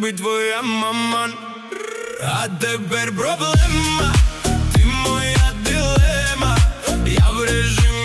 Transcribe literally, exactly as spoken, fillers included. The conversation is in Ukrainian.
любить твоя мама. А тепер проблема, ти моя дилема. Я в режимі